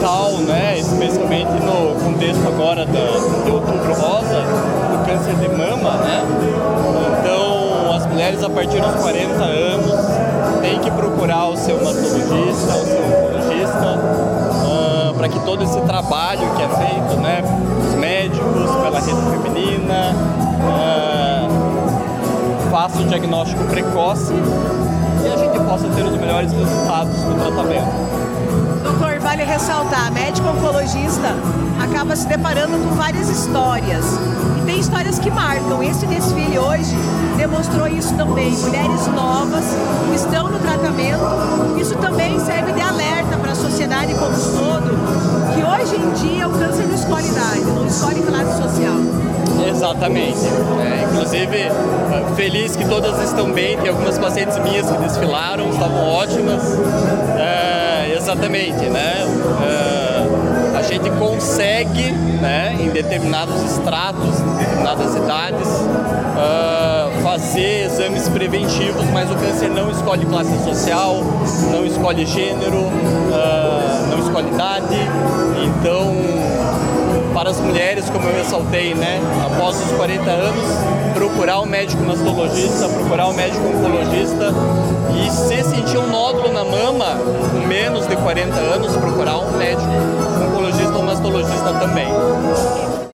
fundamental, né, especialmente no contexto agora de Outubro Rosa, do câncer de mama, né? Então, as mulheres a partir dos 40 anos têm que procurar o seu mastologista, o seu oncologista, para que todo esse trabalho que é feito, né, os médicos, pela rede feminina, faça o diagnóstico precoce e a gente possa ter os melhores resultados no tratamento. Doutor, vale ressaltar, médico oncologista acaba se deparando com várias histórias. E tem histórias que marcam. Esse desfile hoje demonstrou isso também. Mulheres novas que estão no tratamento. Isso também serve de alerta para a sociedade como um todo, que hoje em dia o câncer não escolhe idade, não escolhe classe social. Exatamente. Inclusive, feliz que todas estão bem. Tem algumas pacientes minhas que desfilaram, estavam ótimas. Exatamente, né? A gente consegue, né, em determinados estratos, em determinadas idades, fazer exames preventivos, mas o câncer não escolhe classe social, não escolhe gênero, não escolhe idade. Então, para as mulheres, como eu ressaltei, né, após os 40 anos, procurar um médico mastologista, procurar um médico oncologista, e se sentir um nódulo na mama, com menos de 40 anos, procurar um médico oncologista ou mastologista também.